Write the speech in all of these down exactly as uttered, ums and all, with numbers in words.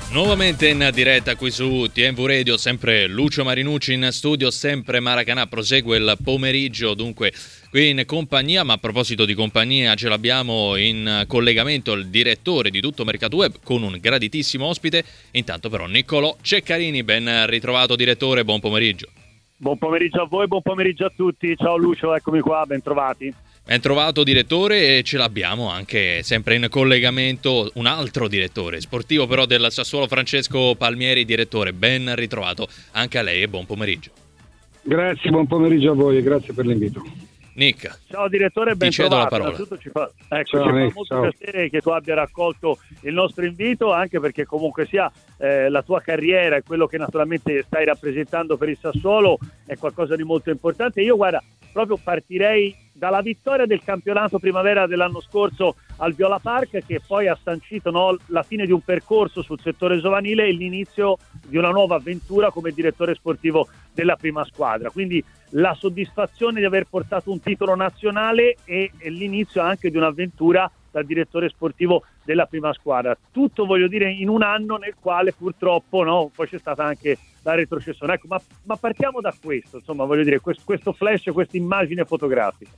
Nuovamente in diretta qui su T M V Radio, sempre Lucio Marinucci in studio, sempre Maracanà, prosegue il pomeriggio dunque qui in compagnia, ma a proposito di compagnia ce l'abbiamo in collegamento il direttore di Tutto Mercato Web con un graditissimo ospite, intanto però Niccolò Ceccarini, ben ritrovato direttore, buon pomeriggio. Buon pomeriggio a voi, buon pomeriggio a tutti, ciao Lucio, eccomi qua, ben trovati. Ben trovato direttore, e ce l'abbiamo anche sempre in collegamento un altro direttore sportivo però del Sassuolo, Francesco Palmieri. Direttore, ben ritrovato anche a lei e buon pomeriggio. Grazie, buon pomeriggio a voi e grazie per l'invito. Nick. Ciao direttore, ben ti cedo trovato. la parola. Innanzitutto ci fa, ecco, ciao, ci Nick, fa molto ciao. piacere che tu abbia raccolto il nostro invito, anche perché comunque sia eh, la tua carriera e quello che naturalmente stai rappresentando per il Sassuolo è qualcosa di molto importante. Io guarda, proprio partirei dalla vittoria del campionato primavera dell'anno scorso al Viola Park, che poi ha sancito, no, la fine di un percorso sul settore giovanile e l'inizio di una nuova avventura come direttore sportivo della prima squadra. Quindi la soddisfazione di aver portato un titolo nazionale e, e l'inizio anche di un'avventura da direttore sportivo della prima squadra. Tutto, voglio dire, in un anno nel quale purtroppo no, poi c'è stata anche la retrocessione. Ecco, ma, ma partiamo da questo, insomma, voglio dire, questo, questo flash, questa immagine fotografica.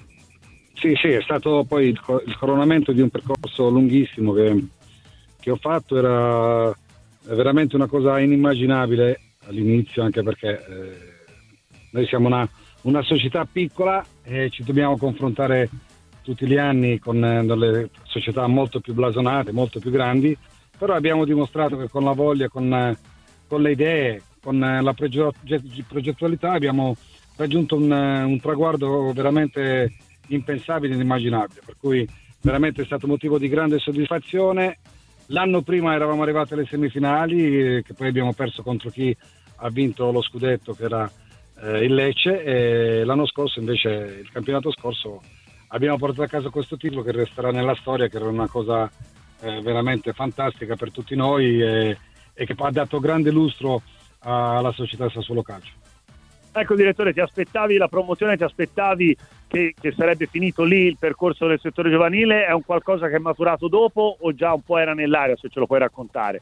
Sì, sì, è stato poi il, il coronamento di un percorso lunghissimo che, che ho fatto, era veramente una cosa inimmaginabile all'inizio, anche perché eh, noi siamo una, una società piccola e ci dobbiamo confrontare tutti gli anni con eh, delle società molto più blasonate, molto più grandi, però abbiamo dimostrato che con la voglia, con, eh, con le idee, con eh, la progettualità abbiamo raggiunto un, un traguardo veramente impensabile e inimmaginabile, per cui veramente è stato motivo di grande soddisfazione. L'anno prima eravamo arrivati alle semifinali, eh, che poi abbiamo perso contro chi ha vinto lo scudetto, che era eh, il Lecce, e l'anno scorso invece, il campionato scorso, abbiamo portato a casa questo titolo che resterà nella storia, che era una cosa eh, veramente fantastica per tutti noi e, e che ha dato grande lustro alla società Sassuolo Calcio. Ecco direttore, ti aspettavi la promozione, ti aspettavi che, che sarebbe finito lì il percorso del settore giovanile? È un qualcosa che è maturato dopo o già un po' era nell'aria, se ce lo puoi raccontare?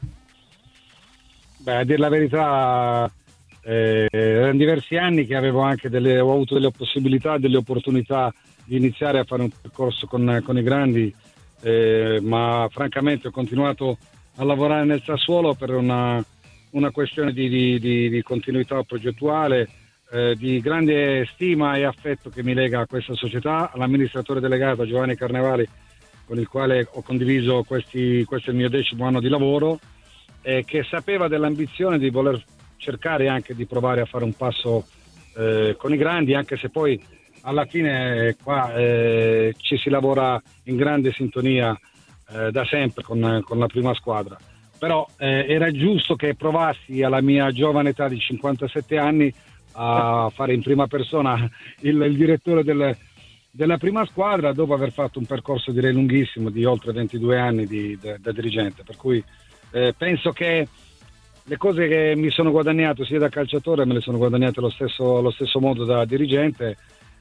Beh, a dire la verità, eh, erano diversi anni che avevo anche delle, ho avuto delle possibilità, delle opportunità di iniziare a fare un percorso con, con i grandi, eh, ma francamente ho continuato a lavorare nel Sassuolo per una, una questione di, di, di, di continuità progettuale, eh, di grande stima e affetto che mi lega a questa società, all'amministratore delegato Giovanni Carnevali, con il quale ho condiviso questi, questo è il mio decimo anno di lavoro, eh, che sapeva dell'ambizione di voler cercare anche di provare a fare un passo eh, con i grandi, anche se poi alla fine qua eh, ci si lavora in grande sintonia eh, da sempre con, con la prima squadra, però eh, era giusto che provassi alla mia giovane età di cinquantasette anni a fare in prima persona il, il direttore del, della prima squadra, dopo aver fatto un percorso direi lunghissimo di oltre ventidue anni di, da, da dirigente, per cui eh, penso che le cose che mi sono guadagnato sia da calciatore me le sono guadagnate allo stesso, allo stesso modo da dirigente.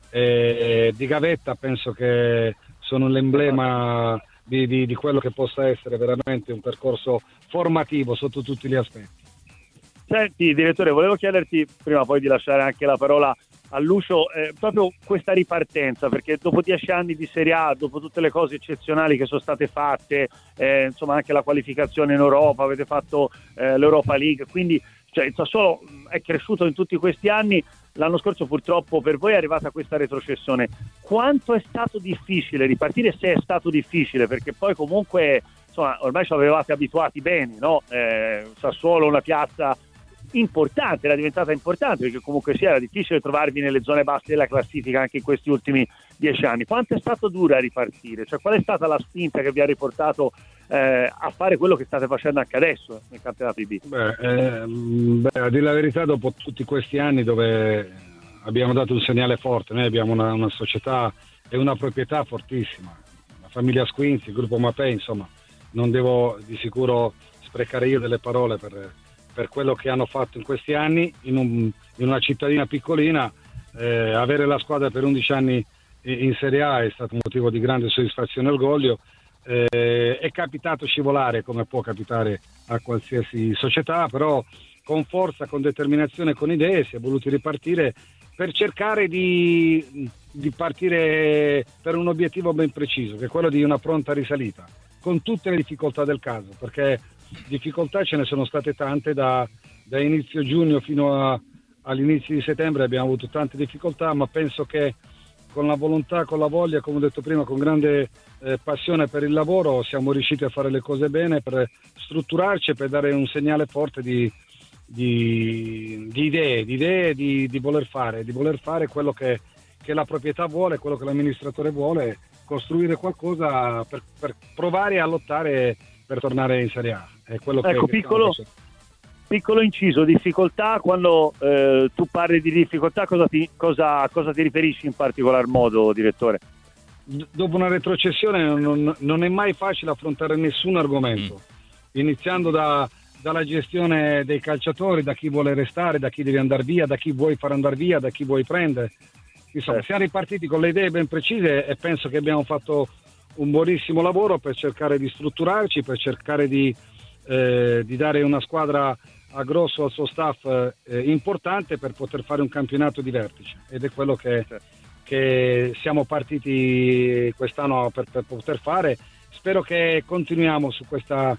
E di gavetta penso che sono l'emblema di, di, di quello che possa essere veramente un percorso formativo sotto tutti gli aspetti. Senti direttore, volevo chiederti, prima poi di lasciare anche la parola a Lucio, eh, proprio questa ripartenza, perché dopo dieci anni di Serie A, dopo tutte le cose eccezionali che sono state fatte, eh, insomma anche la qualificazione in Europa, avete fatto eh, l'Europa League, quindi cioè, il Sassuolo è cresciuto in tutti questi anni. L'anno scorso purtroppo per voi è arrivata questa retrocessione. Quanto è stato difficile ripartire, se è stato difficile, perché poi comunque insomma ormai ci avevate abituati bene, no? Eh, Sassuolo, una piazza importante, era diventata importante, perché comunque sì, era difficile trovarvi nelle zone basse della classifica anche in questi ultimi dieci anni. Quanto è stato dura ripartire? Cioè, qual è stata la spinta che vi ha riportato eh, a fare quello che state facendo anche adesso nel campionato I B? Beh, eh, beh, a dire la verità, dopo tutti questi anni dove abbiamo dato un segnale forte, noi abbiamo una, una società e una proprietà fortissima, la famiglia Squinzi, il gruppo Mapei, insomma, non devo di sicuro sprecare io delle parole per per quello che hanno fatto in questi anni in, un, in una cittadina piccolina. Eh, avere la squadra per undici anni in Serie A è stato un motivo di grande soddisfazione e orgoglio, eh, è capitato scivolare, come può capitare a qualsiasi società, però con forza, con determinazione, con idee si è voluti ripartire per cercare di, di partire per un obiettivo ben preciso, che è quello di una pronta risalita, con tutte le difficoltà del caso, perché difficoltà ce ne sono state tante, da, da inizio giugno fino a, all'inizio di settembre abbiamo avuto tante difficoltà, ma penso che con la volontà, con la voglia, come ho detto prima, con grande eh, passione per il lavoro siamo riusciti a fare le cose bene, per strutturarci e per dare un segnale forte di, di, di idee, di idee di, di voler fare, di voler fare quello che, che la proprietà vuole, quello che l'amministratore vuole, costruire qualcosa per, per provare a lottare per tornare in Serie A. È quello ecco, che, piccolo, che piccolo inciso, difficoltà, quando eh, tu parli di difficoltà cosa ti, cosa, cosa ti riferisci in particolar modo, direttore? Dopo una retrocessione non, non è mai facile affrontare nessun argomento, mm. iniziando da, dalla gestione dei calciatori, da chi vuole restare, da chi deve andare via, da chi vuoi far andare via, da chi vuoi prendere. Insomma, eh. siamo ripartiti con le idee ben precise e penso che abbiamo fatto un buonissimo lavoro per cercare di strutturarci, per cercare di, eh, di dare una squadra a grosso al suo staff eh, importante per poter fare un campionato di vertice, ed è quello che, che siamo partiti quest'anno per, per poter fare. Spero che continuiamo su questa,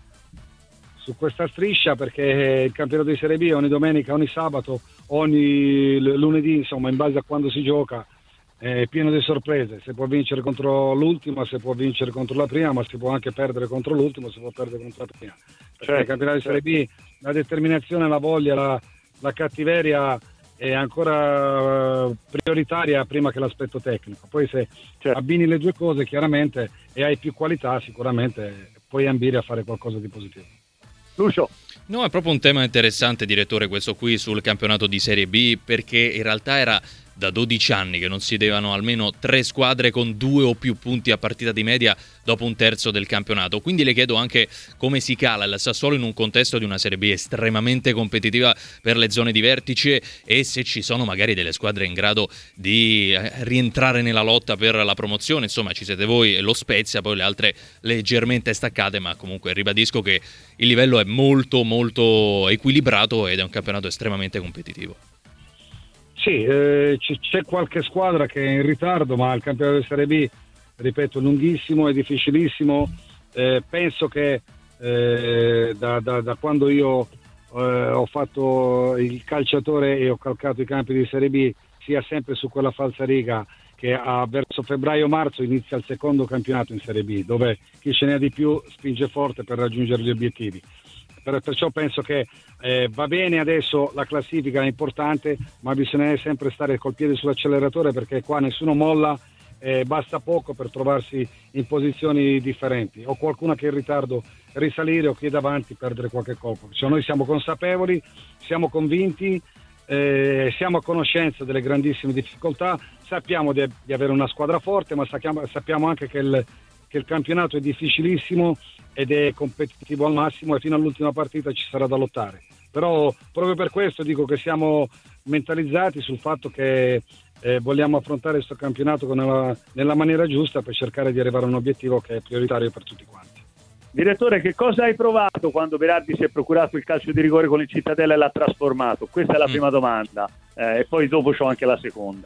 su questa striscia, perché il campionato di Serie B ogni domenica, ogni sabato, ogni lunedì, insomma, in base a quando si gioca, è pieno di sorprese. Si può vincere contro l'ultima, si può vincere contro la prima, ma si può anche perdere contro l'ultima, si può perdere contro la prima. Perché certo, il campionato certo. di Serie B, la determinazione, la voglia, la, la cattiveria è ancora uh, prioritaria prima che l'aspetto tecnico. Poi se certo. abbini le due cose chiaramente e hai più qualità, sicuramente puoi ambire a fare qualcosa di positivo. Lucio. No, è proprio un tema interessante, direttore, questo qui sul campionato di Serie B, perché in realtà era da dodici anni che non si vedevano almeno tre squadre con due o più punti a partita di media dopo un terzo del campionato. Quindi le chiedo anche come si cala il Sassuolo in un contesto di una Serie B estremamente competitiva per le zone di vertice, e se ci sono magari delle squadre in grado di rientrare nella lotta per la promozione. Insomma, ci siete voi e lo Spezia, poi le altre leggermente staccate, ma comunque ribadisco che il livello è molto molto equilibrato ed è un campionato estremamente competitivo. Sì, eh, c- c'è qualche squadra che è in ritardo, ma il campionato di Serie B, ripeto, è lunghissimo, è difficilissimo. Eh, penso che eh, da, da, da quando io eh, ho fatto il calciatore e ho calcato i campi di Serie B, sia sempre su quella falsariga che a, verso febbraio-marzo inizia il secondo campionato in Serie B, dove chi ce ne ha di più spinge forte per raggiungere gli obiettivi. Perciò penso che eh, va bene adesso, la classifica è importante, ma bisogna sempre stare col piede sull'acceleratore, perché qua nessuno molla, eh, basta poco per trovarsi in posizioni differenti, o qualcuno che è in ritardo risalire, o chi è davanti perdere qualche colpo. Cioè, noi siamo consapevoli, siamo convinti, eh, siamo a conoscenza delle grandissime difficoltà, sappiamo di, di avere una squadra forte, ma sappiamo, sappiamo anche che il, che il campionato è difficilissimo ed è competitivo al massimo, e fino all'ultima partita ci sarà da lottare. Però proprio per questo dico che siamo mentalizzati sul fatto che eh, vogliamo affrontare questo campionato con la, nella maniera giusta, per cercare di arrivare a un obiettivo che è prioritario per tutti quanti. Direttore, che cosa hai provato quando Berardi si è procurato il calcio di rigore con il Cittadella e l'ha trasformato? Questa è la prima domanda, eh, e poi dopo c'ho anche la seconda.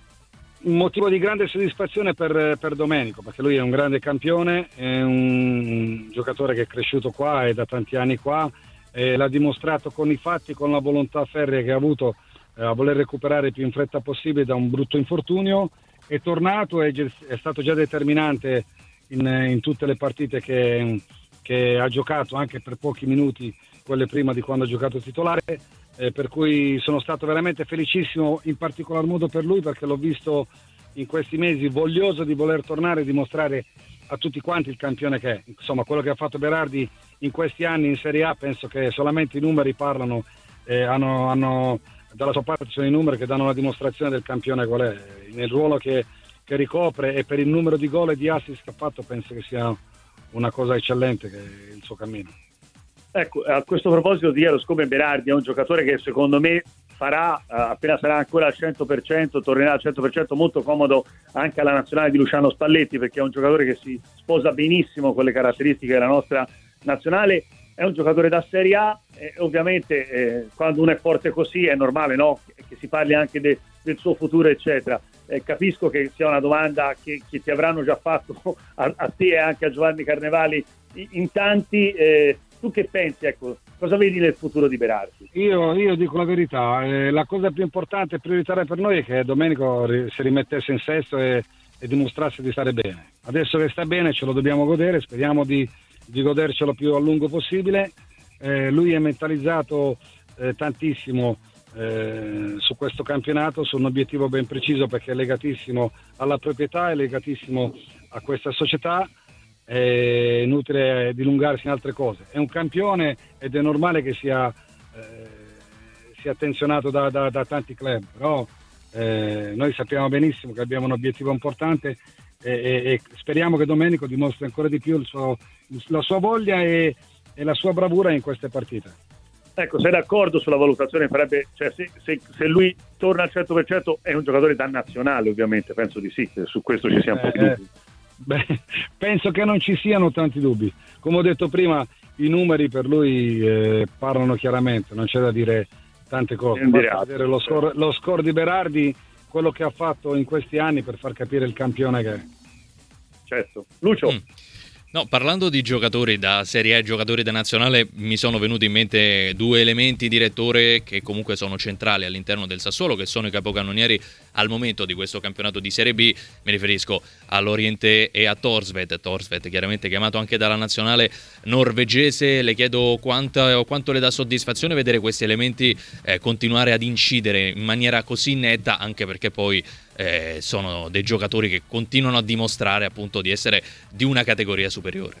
Un motivo di grande soddisfazione per, per Domenico, perché lui è un grande campione, è un giocatore che è cresciuto qua, è da tanti anni qua, e l'ha dimostrato con i fatti, con la volontà ferrea che ha avuto eh, a voler recuperare il più in fretta possibile da un brutto infortunio. È tornato, è, è stato già determinante in, in tutte le partite che, che ha giocato, anche per pochi minuti, quelle prima di quando ha giocato titolare. Eh, per cui sono stato veramente felicissimo, in particolar modo per lui, perché l'ho visto in questi mesi voglioso di voler tornare e dimostrare a tutti quanti il campione che è. Insomma, quello che ha fatto Berardi in questi anni in Serie A, penso che solamente i numeri parlano, eh, hanno, hanno, dalla sua parte sono i numeri che danno la dimostrazione del campione qual è, nel ruolo che, che ricopre, e per il numero di gol e di assist che ha fatto penso che sia una cosa eccellente, che è il suo cammino. Ecco, a questo proposito di Eros, come Berardi è un giocatore che secondo me farà, eh, appena sarà ancora al cento per cento, tornerà al cento per cento, molto comodo anche alla nazionale di Luciano Spalletti, perché è un giocatore che si sposa benissimo con le caratteristiche della nostra nazionale. È un giocatore da Serie A e ovviamente eh, quando uno è forte così è normale, no? che, che si parli anche de, del suo futuro eccetera. Eh, capisco che sia una domanda che, che ti avranno già fatto a, a te e anche a Giovanni Carnevali in, in tanti. Eh, tu che pensi? Ecco, cosa vedi nel futuro di Berardi? Io, io dico la verità, eh, la cosa più importante e prioritaria per noi è che Domenico ri- si rimettesse in sesto e, e dimostrasse di stare bene. Adesso che sta bene ce lo dobbiamo godere, speriamo di di godercelo più a lungo possibile. Eh, lui è mentalizzato eh, tantissimo eh, su questo campionato, su un obiettivo ben preciso, perché è legatissimo alla proprietà, è legatissimo a questa società, è inutile dilungarsi in altre cose. È un campione ed è normale che sia, eh, sia attenzionato da, da, da tanti club, però eh, noi sappiamo benissimo che abbiamo un obiettivo importante e, e, e speriamo che Domenico dimostri ancora di più il suo la sua voglia e, e la sua bravura in queste partite. Ecco, sei d'accordo sulla valutazione? Farebbe, cioè, se, se, se lui torna al cento per cento è un giocatore da nazionale, ovviamente, penso di sì, su questo ci siano un po' di dubbi. Beh, penso che non ci siano tanti dubbi. Come ho detto prima, i numeri per lui eh, parlano chiaramente, non c'è da dire tante cose. Basta vedere lo score, lo score di Berardi, quello che ha fatto in questi anni per far capire il campione che è. Certo. Lucio? Mm. No, parlando di giocatori da Serie A e giocatori da nazionale, mi sono venuti in mente due elementi, direttore, che comunque sono centrali all'interno del Sassuolo, che sono i capocannonieri al momento di questo campionato di Serie B. Mi riferisco all'Oriente e a Thorstvedt. Thorstvedt chiaramente chiamato anche dalla nazionale norvegese. Le chiedo quanta, quanto le dà soddisfazione vedere questi elementi eh, continuare ad incidere in maniera così netta, anche perché poi Eh, sono dei giocatori che continuano a dimostrare appunto di essere di una categoria superiore.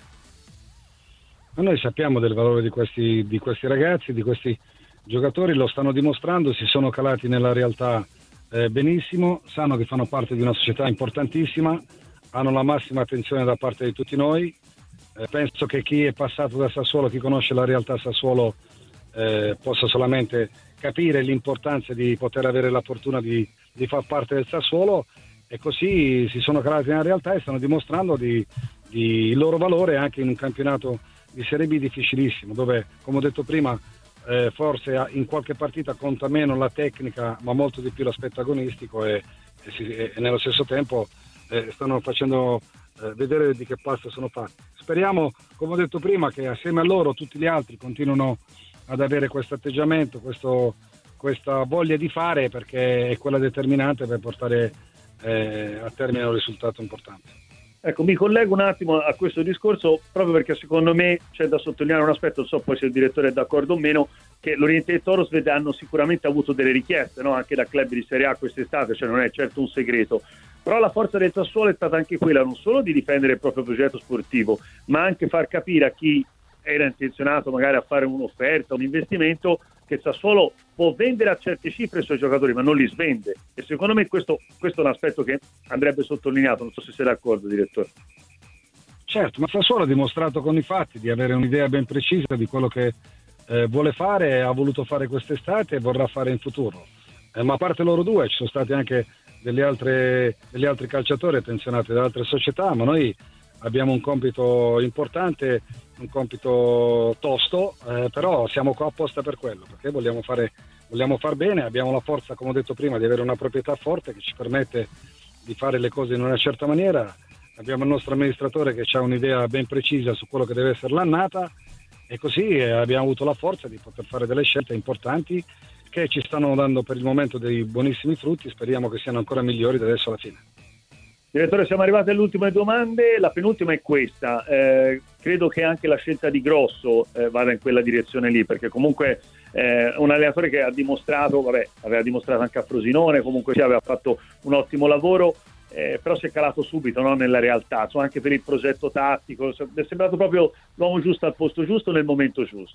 Ma noi sappiamo del valore di questi, di questi ragazzi, di questi giocatori, lo stanno dimostrando, si sono calati nella realtà eh, benissimo, sanno che fanno parte di una società importantissima, hanno la massima attenzione da parte di tutti noi. Eh, penso che chi è passato da Sassuolo, chi conosce la realtà Sassuolo eh, possa solamente capire l'importanza di poter avere la fortuna di di far parte del Sassuolo, e così si sono calati nella realtà e stanno dimostrando di, di il loro valore anche in un campionato di Serie B difficilissimo, dove, come ho detto prima, eh, forse in qualche partita conta meno la tecnica ma molto di più l'aspetto agonistico, e, e, si, e nello stesso tempo eh, stanno facendo eh, vedere di che pasta sono fatti. Speriamo, come ho detto prima, che assieme a loro tutti gli altri continuino ad avere questo atteggiamento, questo questa voglia di fare, perché è quella determinante per portare eh, a termine un risultato importante. Ecco, mi collego un attimo a questo discorso proprio perché secondo me c'è da sottolineare un aspetto, non so poi se il direttore è d'accordo o meno, che l'Oriente e Thorstvedt hanno sicuramente avuto delle richieste, no? Anche da club di Serie A quest'estate, cioè non è certo un segreto, però la forza del Sassuolo è stata anche quella non solo di difendere il proprio progetto sportivo, ma anche far capire a chi era intenzionato magari a fare un'offerta, un investimento, che il Sassuolo può vendere a certe cifre i suoi giocatori ma non li svende, e secondo me questo, questo è un aspetto che andrebbe sottolineato. Non so se sei d'accordo, direttore. Certo, ma Sassuolo ha dimostrato con i fatti di avere un'idea ben precisa di quello che eh, vuole fare, ha voluto fare quest'estate e vorrà fare in futuro, eh, ma a parte loro due ci sono stati anche delle altre, degli altri calciatori attenzionati da altre società, ma noi abbiamo un compito importante, un compito tosto, eh, però siamo qua apposta per quello, perché vogliamo fare, vogliamo far bene, abbiamo la forza, come ho detto prima, di avere una proprietà forte che ci permette di fare le cose in una certa maniera, abbiamo il nostro amministratore che ha un'idea ben precisa su quello che deve essere l'annata, e così eh, abbiamo avuto la forza di poter fare delle scelte importanti che ci stanno dando per il momento dei buonissimi frutti, speriamo che siano ancora migliori da adesso alla fine. Direttore, siamo arrivati alle ultime domande, la penultima è questa, eh, credo che anche la scelta di Grosso eh, vada in quella direzione lì, perché comunque eh, un allenatore che ha dimostrato, vabbè, aveva dimostrato anche a Frosinone, comunque sì, aveva fatto un ottimo lavoro, eh, però si è calato subito, no, nella realtà, insomma, anche per il progetto tattico, è sembrato proprio l'uomo giusto al posto giusto nel momento giusto.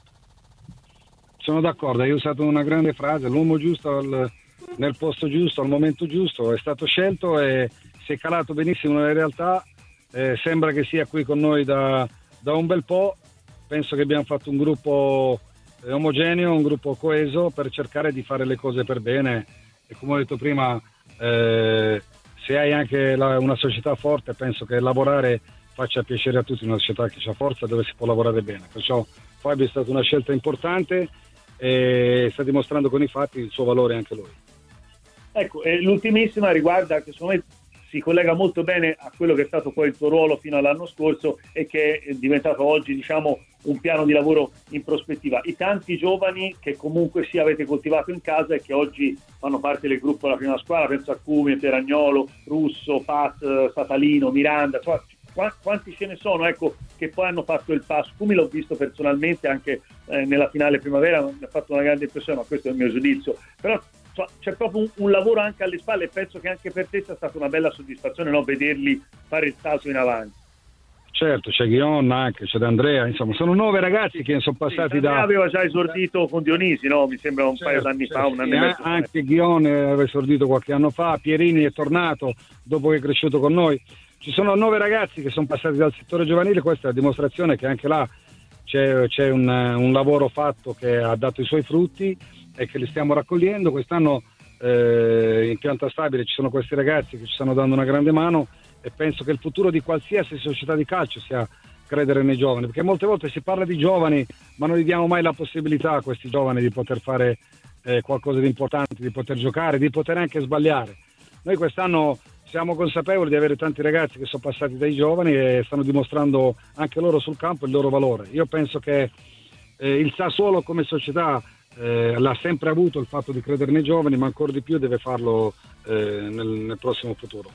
Sono d'accordo, hai usato una grande frase, l'uomo giusto al, nel posto giusto, al momento giusto, è stato scelto e si è calato benissimo nella realtà, eh, sembra che sia qui con noi da, da un bel po', penso che abbiamo fatto un gruppo eh, omogeneo, un gruppo coeso per cercare di fare le cose per bene, e come ho detto prima, eh, se hai anche la, una società forte, penso che lavorare faccia piacere a tutti, una società che ha forza dove si può lavorare bene, perciò Fabio è stata una scelta importante e sta dimostrando con i fatti il suo valore anche lui. Ecco, e l'ultimissima riguarda, che secondo me si collega molto bene a quello che è stato poi il tuo ruolo fino all'anno scorso e che è diventato oggi, diciamo, un piano di lavoro in prospettiva. I tanti giovani che comunque sì avete coltivato in casa e che oggi fanno parte del gruppo della prima squadra, penso a Cumi, Teragnolo, Russo, Pat, Satalino, Miranda, cioè, quanti ce ne sono, ecco, che poi hanno fatto il passo. Cumi l'ho visto personalmente anche eh, nella finale primavera, mi ha fatto una grande impressione, ma questo è il mio giudizio. Però c'è proprio un, un lavoro anche alle spalle e penso che anche per te sia stata una bella soddisfazione, no? Vederli fare il salto in avanti. Certo, c'è Ghion anche, c'è D'Andrea, insomma sono nove ragazzi che sono passati sì, da... aveva già esordito con Dionisi, no? Mi sembra un certo, paio d'anni certo, fa, un anno sì, e mezzo. Anche Ghion aveva esordito qualche anno fa, Pierini è tornato dopo che è cresciuto con noi. Ci sono nove ragazzi che sono passati dal settore giovanile, questa è la dimostrazione che anche là c'è, c'è un, un lavoro fatto che ha dato i suoi frutti e che li stiamo raccogliendo. Quest'anno eh, in pianta stabile ci sono questi ragazzi che ci stanno dando una grande mano e penso che il futuro di qualsiasi società di calcio sia credere nei giovani, perché molte volte si parla di giovani ma non gli diamo mai la possibilità a questi giovani di poter fare eh, qualcosa di importante, di poter giocare, di poter anche sbagliare. Noi quest'anno siamo consapevoli di avere tanti ragazzi che sono passati dai giovani e stanno dimostrando anche loro sul campo il loro valore. Io penso che eh, il Sassuolo come società eh, l'ha sempre avuto il fatto di credere nei giovani, ma ancora di più deve farlo eh, nel, nel prossimo futuro.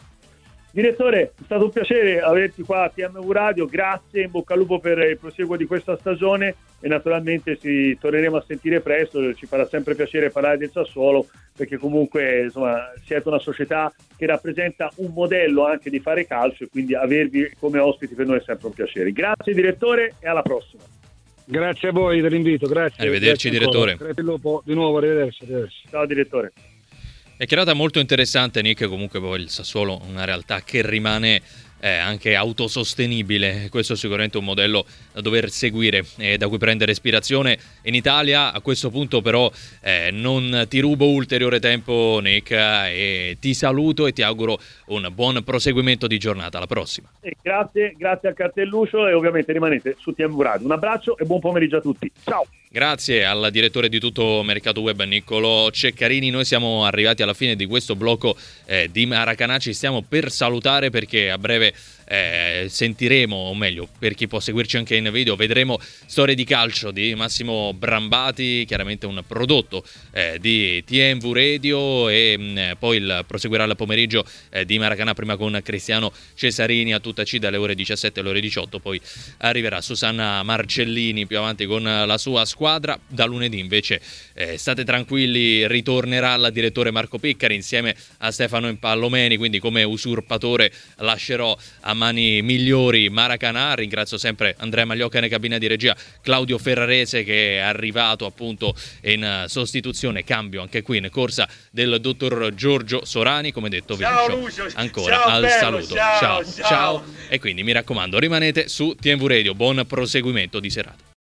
Direttore, è stato un piacere averti qua a T M U Radio, grazie, in bocca al lupo per il proseguo di questa stagione e naturalmente ci torneremo a sentire presto, ci farà sempre piacere parlare del Sassuolo perché comunque insomma siete una società che rappresenta un modello anche di fare calcio e quindi avervi come ospiti per noi è sempre un piacere. Grazie direttore e alla prossima. Grazie a voi dell'invito, grazie. Arrivederci grazie direttore. Crepi Lupo, di nuovo, arrivederci, arrivederci. Ciao direttore. È chiarata molto interessante, Nick, comunque poi il Sassuolo una realtà che rimane eh, anche autosostenibile, questo è sicuramente un modello da dover seguire e da cui prendere ispirazione in Italia. A questo punto però eh, non ti rubo ulteriore tempo, Nick, e ti saluto e ti auguro un buon proseguimento di giornata, alla prossima. E grazie, grazie a Cartelluccio e ovviamente rimanete su T M U Radio. Un abbraccio e buon pomeriggio a tutti, ciao! Grazie al direttore di Tutto Mercato Web, Niccolò Ceccarini. Noi siamo arrivati alla fine di questo blocco eh, di Maracanà, ci stiamo per salutare perché a breve eh, sentiremo, o meglio, per chi può seguirci anche in video, vedremo Storie di calcio di Massimo Brambati, chiaramente un prodotto eh, di T M V Radio e mh, poi il, proseguirà il pomeriggio eh, di Maracanà prima con Cristiano Cesarini a tutta C dalle ore diciassette alle ore diciotto, poi arriverà Susanna Marcellini più avanti con la sua squadra. Da lunedì invece eh, state tranquilli, ritornerà il direttore Marco Piccari insieme a Stefano Impallomeni, quindi come usurpatore lascerò a mani migliori Maracanà. Ringrazio sempre Andrea Magliocca nella cabina di regia, Claudio Ferrarese che è arrivato appunto in sostituzione, cambio anche qui in corsa del dottor Giorgio Sorani. Come detto vi ciao, lascio Lucio. ancora ciao, al bello, saluto, ciao ciao, ciao ciao e quindi mi raccomando rimanete su T M V Radio, buon proseguimento di serata.